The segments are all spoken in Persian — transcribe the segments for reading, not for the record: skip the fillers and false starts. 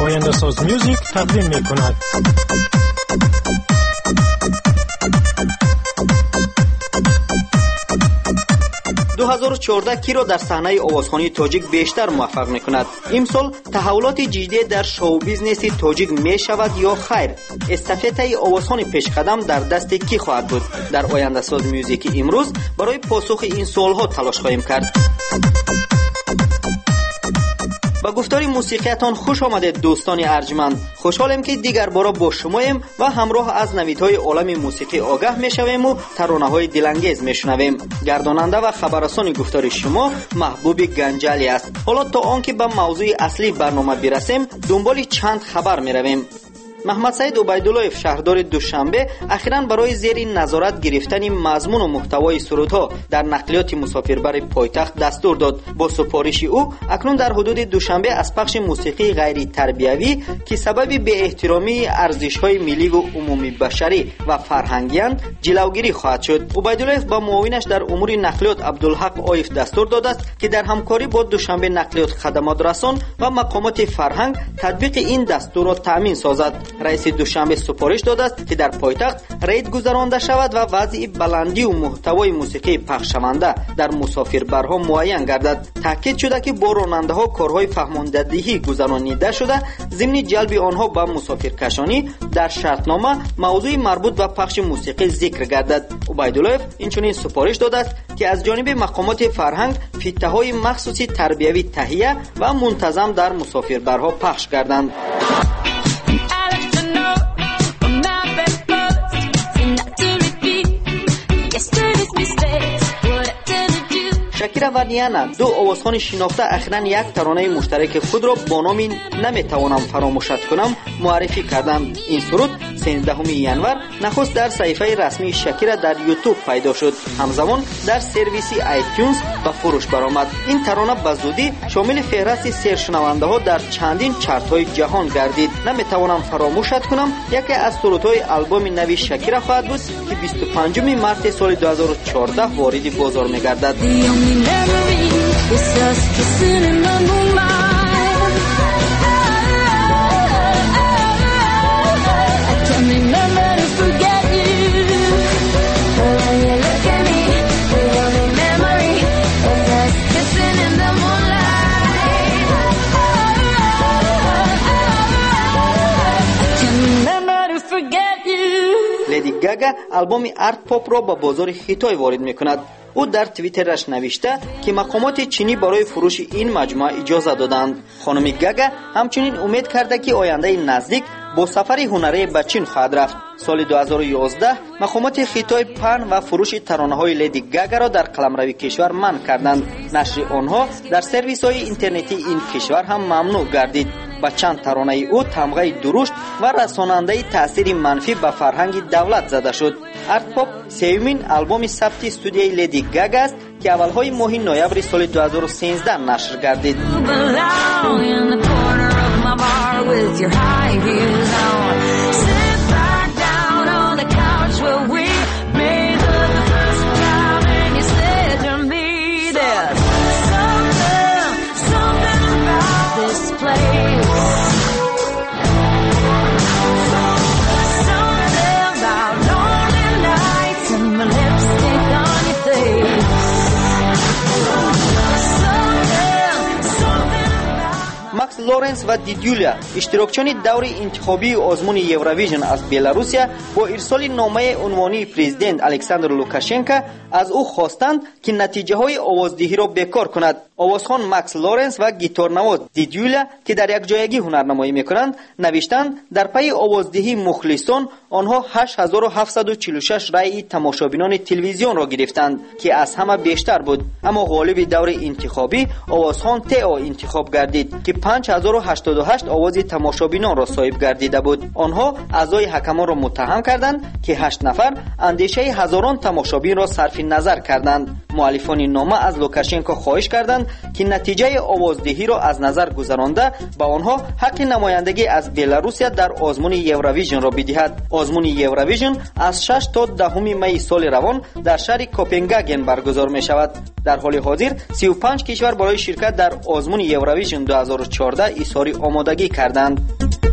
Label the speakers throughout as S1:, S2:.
S1: آینده ساز میوزیک تقدیم میکند.
S2: 2014 کی را در صحنه آوازخوانی تاجیک بیشتر موفق میکند؟ امسال تحولات جدی در شو بیزنس تاجیک می شود یا خیر؟ استافته آوازخوانی پیشقدم در دست کی خواهد بود؟ در آینده ساز میوزیک امروز برای پاسخ این سوالها تلاش خواهیم کرد. با گفتار موسیقیتان خوش آمدید دوستان ارجمند. خوشحالم که دیگر بار با شماییم و همراه از نویدهای عالم موسیقی آگاه میشویم و ترانه‌های دلانگیز میشنویم. گرداننده و خبررسان گفتار شما محبوب گنجالی است. حالا تا آنکه به موضوع اصلی برنامه برسیم دنبال چند خبر میرویم. محمد سعید عبیداللهیف شهردار دوشنبه اخیراً برای زیر نظارت گرفتن مضمون و محتوای سرودها در نقلیات مسافربر پایتخت دستور داد. با سفارش او اکنون در حدود دوشنبه از پخش موسیقی غیر تربیوی که سبب به احترامی ارزش‌های ملی و عمومی بشری و فرهنگیان جلوگیری خواهد شد. عبیداللهیف با معاونش در امور نقلیات عبدالحق عایف دستور داده است که در همکاری با دوشنبه نقلیات خدمات رسان و مقامات فرهنگ تطبیق این دستور را تامین سازد. رئیس دوشنبه سفارش داده است که در پایتخت رید گذرانده شود و وضع بلندی و محتوای موسیقی پخش شونده در مسافربرها معین گردد. تاکید شده که با راننده‌ها کارهای فهماندهی گذرانیده شده ضمن جلب آنها به مسافرکشانی در شرطنامه موضوع مربوط به پخش موسیقی ذکر گردد. عبیداللهیف اینچنین سفارش داده است که از جانب مقامات فرهنگ فیته‌های مخصوصی تربیوی تهیه و منتظم در مسافربرها پخش گردند. شکیرا و نیانا دو آوازخوان شناخته اخیراً یک ترانه مشترک خود را با نام نمیتوانم فراموشت کنم معرفی کردند. این سرود 13 ینور نخست در صفحه رسمی شکیرا در یوتیوب پیدا شد. همزمان در سرویس آیتیونز به فروش برآمد. این ترانه به زودی شامل فهرست سرشنونده‌ها در چندین چارت‌های جهان گردید. نمیتوانم فراموشت کنم یکی از سرودهای آلبوم نوی شکیرا خواهد بود که 25 مارس سال 2014 وارد بازار می‌گردد.
S3: Memory is us kissing in the moonlight. I can't remember to forget you. When you look at me, the only memory is us kissing in the moonlight. I can't remember to forget you.
S2: لیدی گاگا آلبوم آرت پاپ را به بازار خیتای وارد می‌کند. او در توییترش نوشته که مقامات چینی برای فروش این مجموعه اجازه دادند. خانم گاگا همچنین امید کرده که آینده نزدیک با سفر هنری به چین خواهد رفت. سال 2011 مقامات خیتای پهن و فروش ترانه‌های لیدی گاگا را در قلمرو کشور منع کردند. نشر آنها در سرویس‌های اینترنتی این کشور هم ممنوع گردید. با چند ترانه او تمغه درشت و رساننده تأثیر منفی به فرهنگ دولت زده شد. آرت پاپ سومین آلبوم ثبت استودیوی لیدی گاگا است که اولهای ماه نوامبر سال 2013 نشر گردید. ماکس لورنس و دیدیولا اشتراکچیان دور انتخابی آزمون یوروویژن از بلاروسیا با ارسال نامه عنوانی پرزیدنت الکساندر لوکاشنکو از او خواستند که نتیجه های آوازدهی را بیکار کند. آوازخوان ماکس لورنس و گیتارنواز دیدیولا که در یک جایگی هنرنمایی میکنند نوشتند در پی آوازدهی مخلصان آنها 8746 رای تماشابینان تلویزیون را گرفتند که از همه بیشتر بود، اما غالب دور انتخابی آوازخوان تئو انتخاب گردید که 5088 آواز تماشابینان را صاحب گردیده بود. آنها اعضای حکمان را متهم کردند که 8 نفر اندیشه هزاران تماشابین را صرف نظر کردند. مؤلفان نامه از لوکاشنکو خواهش کردند که نتیجه آوازدهی را از نظر گذرانده به آنها حق نمایندگی از بلاروسیا در آزمون یوروویژن را بدهد. آزمون یوروویژن از 6 تا 10 می سال روان در شهر کوپنهاگن برگزار می شود. در حال حاضر 35 کشور برای شرکت در آزمون یوروویژن 2014 2014 ایثار آمادگی کردند.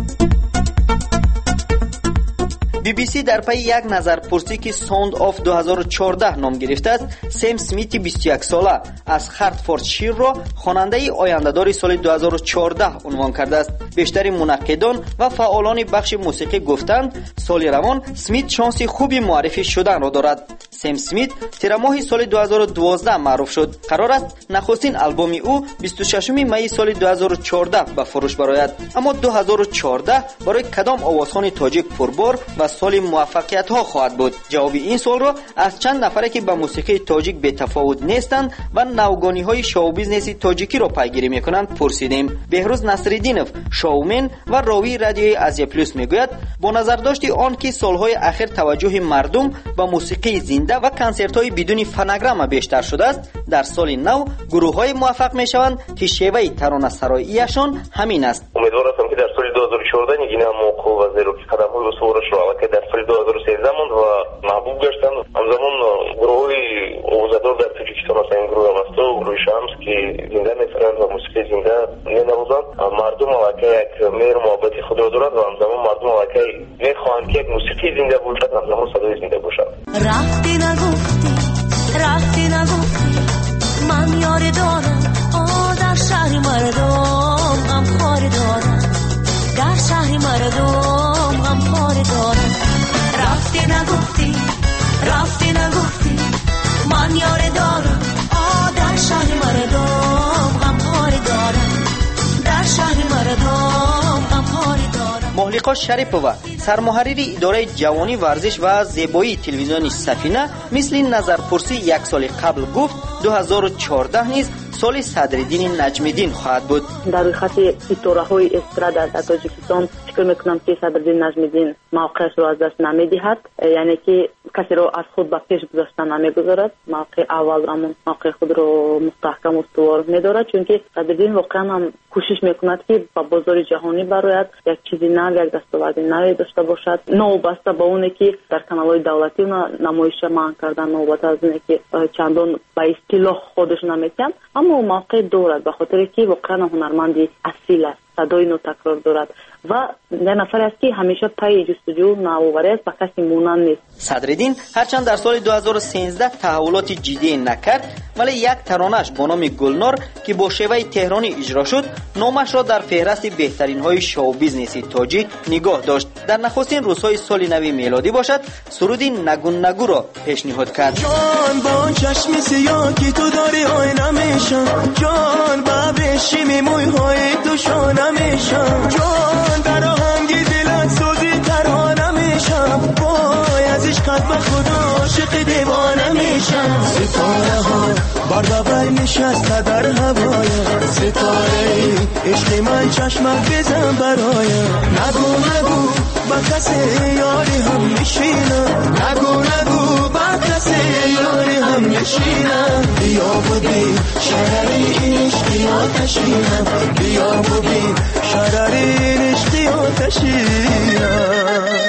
S2: BBC در پی یک نظرپرسی که ساوند آف 2014 نام گرفته است، سم اسمیت 21 ساله از هارتفوردشیر را خواننده آینده‌دار سال 2014 عنوان کرده است. بیشتر منقدان و فعالان بخش موسیقی گفتند سال روان اسمیت شانس خوبی معرفی شدن را دارد. سم اسمیت تیر ماه سال 2012 معروف شد. قرار است نخستین آلبوم او 26 می سال 2014 به فروش برآید. اما 2014 برای کدام آوازخوان تاجیک پربار و سال موفقیت ها خواهد بود؟ جواب این سوال را از چند نفری که با موسیقی تاجیک به تفاوت نیستند و نوگانی های شو بیزنس تاجیکی را پیگیری میکنند پرسیدیم. بهروز نصرالدینов شومن و راوی رادیوی آسیا پلاس میگوید با نظر داشت آن که سالهای اخیر توجه مردم به موسیقی زنده و کنسرت های بدون فونوگرام بیشتر شده است، در سال نو گروه های موفق میشوند که شیوه ترانه سراییشان همین است.
S4: امیدوارم که در سال 2014 نگینه موقع و زیروکی قدم های رسولش را که در سال 2013 موند و محبوب گشتند. همزمان گروه های اوزادور در تاجیکستان هستند. این گروه همسته و گروه شمس که زنده میفرند و موسیقی زنده مینوازند. مردم واقعا یک مهر محبت خود را دارند و همزمان مردم واقعا میخواهند که یک موسیقی زنده باشد، همزمان صدای زنده باشد.
S3: رفتی نگفتی من یار دارم، در شهر مردم غم خوار دارم، در شهر مردم غم خوار دارم. رفتی نگفتی من یار دارم، در شهر مردم غم خوار دارم، در شهر مردم غم خوار دارم.
S2: محلقا شریفова سرمحرری اداره جوانی ورزش و زیبایی تلویزیون سفینه مثل نظرپرسی یک سال قبل گفت 2014 نیز سال صدرالدین نجمیدین خواهد بود.
S5: در خط ایتوراهای استرادا در تاجیکستان فکر میکنم که صدرالدین نجمیدین موقعش را از دست نمیدهد، یعنی که کسی را از خود به پیش گذاشتن نمیگذارد، موقع اول همون موقع خود را مستحکم استوار میدارد، چون که صدرالدین واقعا هم کوشش میکند که با بازار جهانی برآید، یک چیزی نو، یک دستاورد نوی داشته باشد، نوبسته با اونه که در کانال‌های دولتی نمایش منع کردن، نوبت از اینه که چندان با اصطلاح خودش نمیکن، اما موقع دارد به خاطر که واقعا هنرمندی اصیل است، صدای نو تکرار دارد و نه نفر است که همیشه پای جستجو نوآوری است و کسی مونند نیست.
S2: صدرالدین هرچند در سال 2013 تحولات جدی نکرد، ولی یک ترانه‌اش با نام گلنار که با شیوه تهرانی اجرا شد نامش را در فهرست بهترین های شو بیزنس تاجیک نگاه داشت. در نخستین روزهای سال نو میلادی باشد سرود نگون نگو را پیشنهاد کرد.
S6: جان با چشم سیاه که تو داری آینه میشم، جان با بشیمی موی های تو شانه میشم، جان در آهنگ دلت سوزی ترانه میشم، وای از عشقت به خدا عاشق دیوانه میشم. ستاره ها بردابر نشسته در هوایم، ستاره ای عشق من چشمت بزن برایم. نگو با کسی یاری هم میشینم، نگو با کسی یاری هم میشینم. بیا ببین شرری عشقی آتشینم، بیا ببین شرری عشقی آتشینم.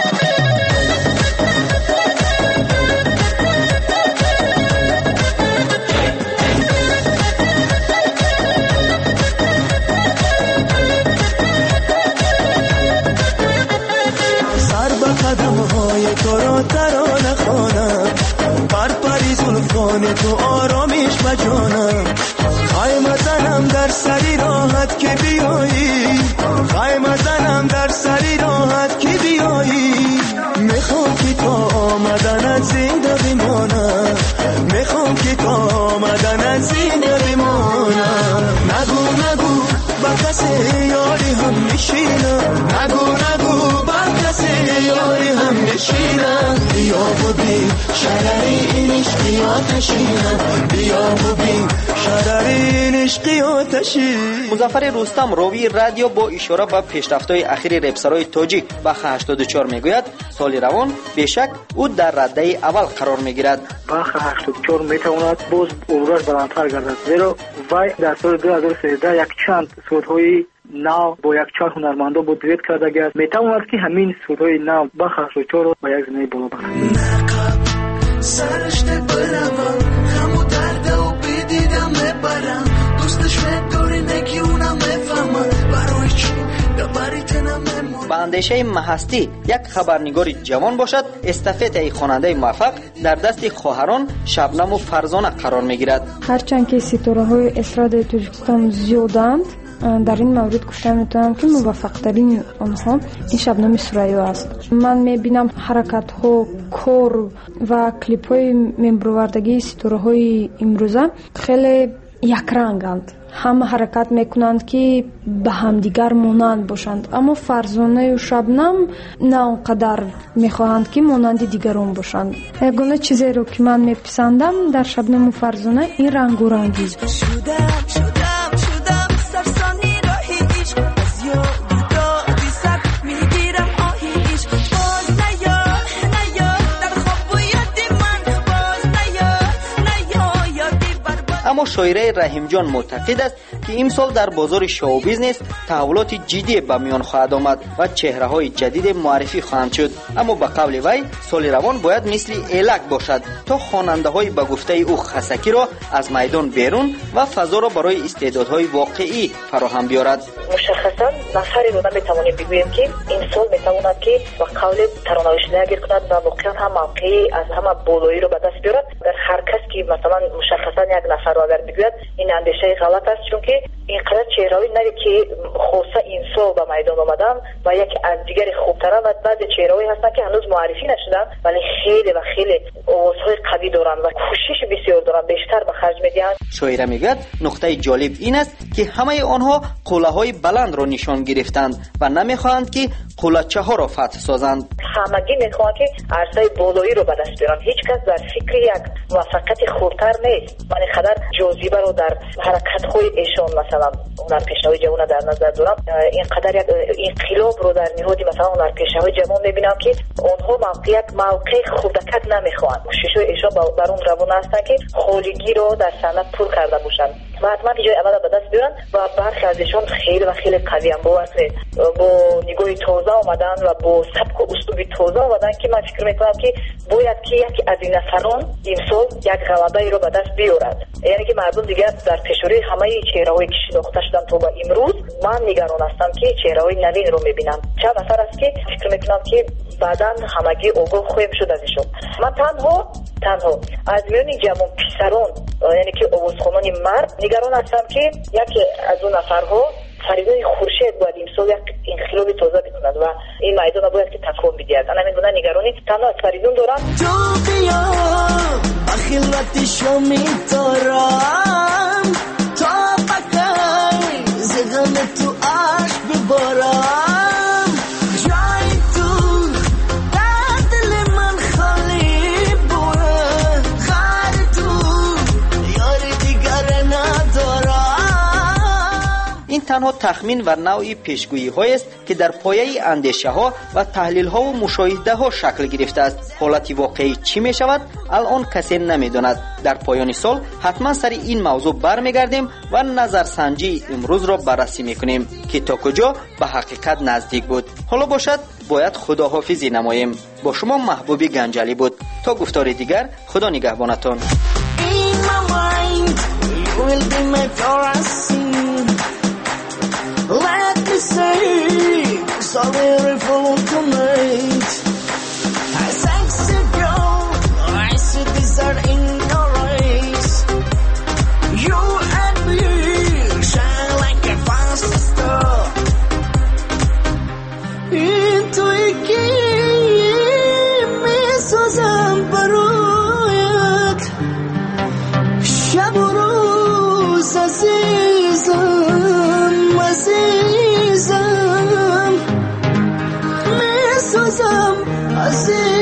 S6: قدم‌های تو را ترانه خوانم، پری زلفان تو آرامیش بجانم. خیمه زنم در سری راحت که بیایی، خیمه زنم در سری راحت که بیایی. میخوام که تا آمدن زنده بمانم، میخوام که تا آمدن زنده بمانم. نگو با کسی یاری هم میشینم، نگو با کسی یاری هم میشینم. بیا ببین شرری این عشقی آتشینم، بیا ببین شرری عشقی آتشینم.
S2: مظفر رستم راوی رادیو با اشاره به پیشرفت‌های اخیر رپسرهای تاجیک بخ 84 میگوید سال روان بیشک او در رده اول قرار میگیرد.
S7: بخ 84 میتواند باز عمرش بلندتر گردد، زیرا وی در سال 2013 یک چند سودهای نو با یک چند هنرمندا با دویت کرده است. میتواند که همین سودهای نو بخ 84 را با یک زنی بالا برد.
S6: سرشت بروم غم و درد و بیدیدم میبرم، دوستش میداری نگی اونم میفهمم.
S2: با اندیشه محستی یک خبرنگار جوان باشد، استافته خواننده موفق در دست خواهران شبنم و فرزانه قرار میگیرد.
S8: هرچند که ستاره‌های استراد تاجیکستان زیادند، در این مورد گفته میتونم که موفق‌ترین آنها این شبنم سریا است. من میبینم حرکت‌ها، کار و کلیپ‌های میبروردگی ستاره‌های امروزه خیلی یک رنگند. هم حرکت میکنند که به همدیگر مانند باشند، اما فرزانه و شبنم نه آنقدر میخواهند که مانند دیگران باشند. یگانه چیزی رو که من میپسندم در شبنم و فرزانه این رنگ و رنگیز.
S2: اما شاعره رحیم جان معتقد است که امسال در بازار شو بیزنس تحولات جدی به میان خواهد آمد و چهره‌های جدید معرفی خواهند شد. اما به قول وی سال روان باید مثل الک باشد تا خواننده‌های به گفته او خسکی را از میدان بیرون و فضا را برای استعدادهای واقعی فراهم بیارد.
S9: مشخصا نفری رو نمیتوانیم بگوییم که این سال میتواند که با قول ترانه‌نویسی کند و واقعا هم موقعی از همه بالایی رو به دست بیارد. در هر کس که مثلا مشخصا یک نفر رو اگر بگوید این اندیشه غلط است، چون که اینقدر چهره‌های نوی که خاصه این سال به میدان آمدن و یک از دیگر خوبتره و بعضی چهره‌هایی هستن که هنوز معرفی نشدن ولی خیلی و خیلی آوازهای قوی دارن و کوشش بسیار دارن، بیشتر به خرج میدن.
S2: شاعره میگوید نقطه جالب این است که همه آنها قله‌های بلند را نشان گرفتند و نمیخواهند که قله‌چه‌ها را فتح سازند.
S9: همگی میخواهند که عرصه بالایی رو به دست بیارن. هیچ کس در فکر یک موفقیت خوبتر نیست. من اینقدر جاذبه رو در حرکت‌های ایشان مثلا هنرپیشه‌های جوان در نظر دارم، اینقدر یک انقلاب رو در نهاد مثلا هنرپیشه‌های جوان میبینم که آنها موقع خوبکت نمیخوان. کوشش‌های ایشان بر اون روان هستن که خالگی رو در صحنه پر کرده باشن و حتما که جای اول به دست بیارن و برخی از ایشان خیلی و خیلی قوی ام با نگاه تازه آمدن و با سبک و اسلوب تازه آمدن که من فکر میکنم که باید که یکی از این نفران امسال یک غلبه رو به دست بیارد. یعنی که مردم دیگه در پیشروی همه چهره‌های که شناخته شدن تا به امروز من نگران هستم که چهره‌های نوین رو میبینم. چند نفر است که فکر میکنم که بعداً همگی آگاه خواهیم شد از ایشون. من تنها از میان جوان پسران یعنی که آوازخوانان مرد نگران هستم که یکی از اون نفرها فریدون خورشید باید امسال یک انقلاب تازه بکند و این میدان باید که تکون بدهد. من همین گونه نگرانی تنها از فریدون دارم.
S6: تو بیا بخیلتشو میتارم تا بکای زدم تو عشق ببارم جای تو در دل من خالی بوده خر تو یاری دیگر ندارم.
S2: این تنها تخمین و نوعی پیشگویی های است که در پایه اندیشه ها و تحلیل ها و مشاهده ها شکل گرفته است. حالت واقعی چی می شود الان کسی نمی داند. در پایان سال حتما سر این موضوع برمیگردیم و نظرسنجی امروز را بررسی میکنیم که تا کجا به حقیقت نزدیک بود. حالا باشد باید خداحافظی نماییم. با شما محبوبی گنجلی بود. تا گفتار دیگر خدا نگهبانتان.
S6: Let me say, sorry for tonight. I sexy girl, I see desert in your eyes. You and me shine like a fast star. Into a game, so zamparuyat. Shaburu sazizam, azizam, mesuzam, azizam.